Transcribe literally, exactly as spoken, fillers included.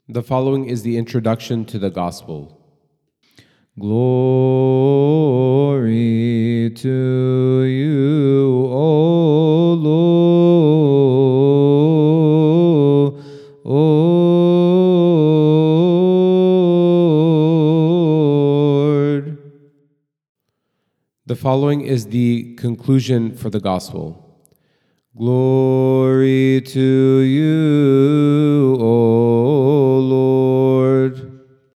The following is the introduction to the Gospel. Glory to you, O Lord. Lord. The following is the conclusion for the Gospel. Glory to you, O